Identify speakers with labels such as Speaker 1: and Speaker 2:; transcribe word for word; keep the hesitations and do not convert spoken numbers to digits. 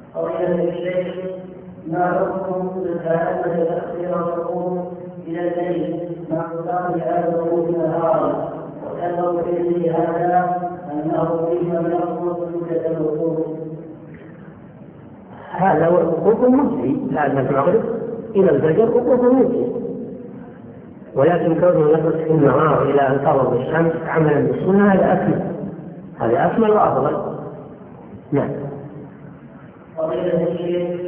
Speaker 1: فضيلة الشيخ، ما حكم التهامة تأخير الركوع إلى الليل مع قيام هذا الركوع نهارا، وسبب في هذا أنه فيما يخلص مدة الركوع؟
Speaker 2: هذا وقوف مجزي بعد المغرب إلى الفجر وقوف مجزي، ولكن كونه يقص في النهار إلى أن تغرب الشمس عملا بالسنة هذا أكمل، هذا أكمل وأفضل. نعم.
Speaker 1: فضيلة الشيخ،